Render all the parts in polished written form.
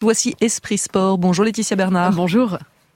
Voici Esprit Sport. Bonjour Laetitia Bernard. Bonjour.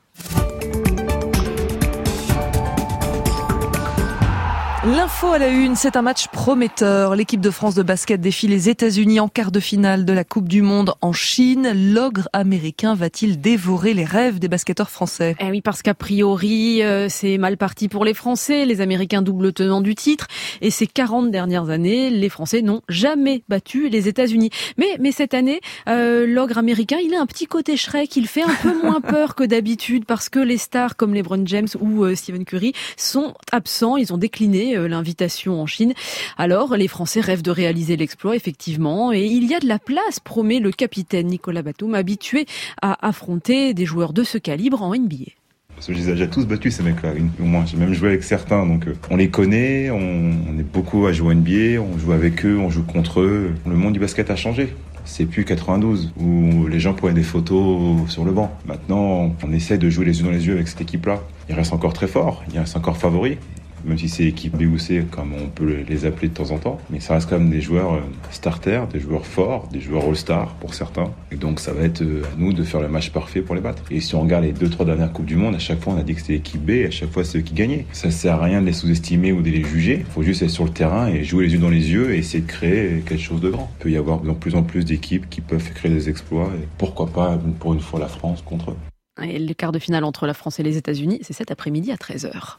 L'info à la une, c'est un match prometteur. L'équipe de France de basket défie les États-Unis en quart de finale de la Coupe du Monde en Chine. L'ogre américain va-t-il dévorer les rêves des basketteurs français ? Eh oui, parce qu'a priori, c'est mal parti pour les Français. Les Américains double tenants du titre. Et ces 40 dernières années, les Français n'ont jamais battu les États-Unis. Mais cette année, l'ogre américain, il a un petit côté Shrek. Il fait un peu moins peur que d'habitude parce que les stars comme LeBron James ou Stephen Curry sont absents. Ils ont décliné l'invitation en Chine. Alors, les Français rêvent de réaliser l'exploit, effectivement, et il y a de la place, promet le capitaine Nicolas Batum, habitué à affronter des joueurs de ce calibre en NBA. Parce que je les ai déjà tous battus, ces mecs-là, au moins. J'ai même joué avec certains, donc on les connaît, on est beaucoup à jouer en NBA, on joue avec eux, on joue contre eux. Le monde du basket a changé. C'est plus 92, où les gens prenaient des photos sur le banc. Maintenant, on essaie de jouer les yeux dans les yeux avec cette équipe-là. Ils restent encore très forts, ils restent encore favoris. Même si c'est l'équipe B ou C, comme on peut les appeler de temps en temps. Mais ça reste quand même des joueurs starters, des joueurs forts, des joueurs all-stars pour certains. Et donc ça va être à nous de faire le match parfait pour les battre. Et si on regarde les 2-3 dernières Coupes du Monde, à chaque fois on a dit que c'était l'équipe B, et à chaque fois c'est eux qui gagnaient. Ça sert à rien de les sous-estimer ou de les juger. Il faut juste être sur le terrain et jouer les yeux dans les yeux et essayer de créer quelque chose de grand. Il peut y avoir de plus en plus d'équipes qui peuvent créer des exploits. Et pourquoi pas, pour une fois, la France contre eux. Et le quart de finale entre la France et les États-Unis, c'est cet après-midi à 13h.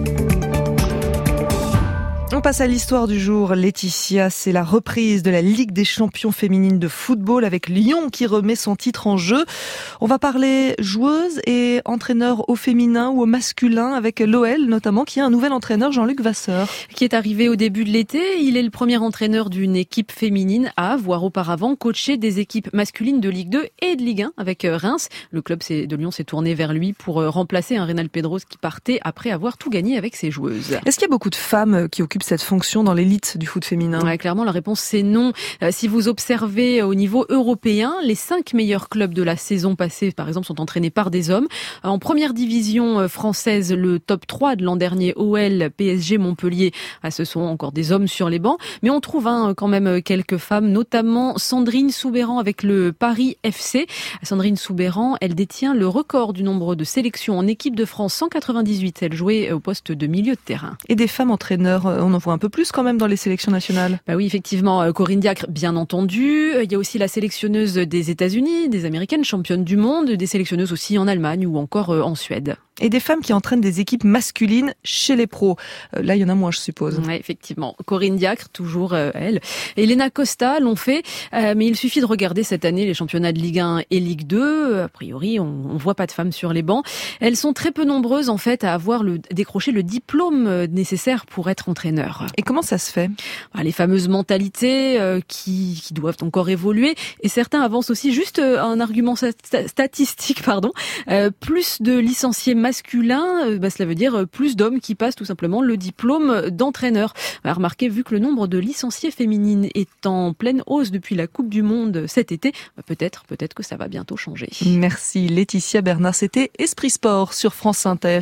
On passe à l'histoire du jour. Laetitia, c'est la reprise de la Ligue des champions féminines de football avec Lyon qui remet son titre en jeu. On va parler joueuses et entraîneurs au féminin ou au masculin avec l'OL notamment qui a un nouvel entraîneur, Jean-Luc Vasseur. Qui est arrivé au début de l'été. Il est le premier entraîneur d'une équipe féminine à avoir auparavant coaché des équipes masculines de Ligue 2 et de Ligue 1 avec Reims. Le club de Lyon s'est tourné vers lui pour remplacer un Reynald Pedros qui partait après avoir tout gagné avec ses joueuses. Est-ce qu'il y a beaucoup de femmes qui occupent cette fonction dans l'élite du foot féminin ? Ouais, clairement, la réponse c'est non. Si vous observez au niveau européen, les 5 meilleurs clubs de la saison passée, par exemple, sont entraînés par des hommes. En première division française, le top 3 de l'an dernier, OL, PSG, Montpellier, ce sont encore des hommes sur les bancs. Mais on trouve quand même quelques femmes, notamment Sandrine Soubeyran avec le Paris FC. Sandrine Soubeyran, elle détient le record du nombre de sélections en équipe de France, 198. Elle jouait au poste de milieu de terrain. Et des femmes entraîneurs, on en voit un peu plus quand même dans les sélections nationales. Bah oui, effectivement, Corinne Diacre, bien entendu. Il y a aussi la sélectionneuse des États-Unis, des Américaines, championne du monde, des sélectionneuses aussi en Allemagne ou encore en Suède. Et des femmes qui entraînent des équipes masculines chez les pros. Là, il y en a moins, je suppose. Oui, effectivement. Corinne Diacre, toujours elle. Elena Costa l'ont fait, mais il suffit de regarder cette année les championnats de Ligue 1 et Ligue 2. A priori, on voit pas de femmes sur les bancs. Elles sont très peu nombreuses, en fait, à avoir décroché le diplôme nécessaire pour être entraîneur. Et comment ça se fait ? Les fameuses mentalités qui doivent encore évoluer. Et certains avancent aussi juste un argument statistique, plus de licenciés masculins, cela veut dire plus d'hommes qui passent tout simplement le diplôme d'entraîneur. Remarquez, vu que le nombre de licenciés féminines est en pleine hausse depuis la Coupe du Monde cet été, peut-être que ça va bientôt changer. Merci Laetitia Bernard, c'était Esprit Sport sur France Inter.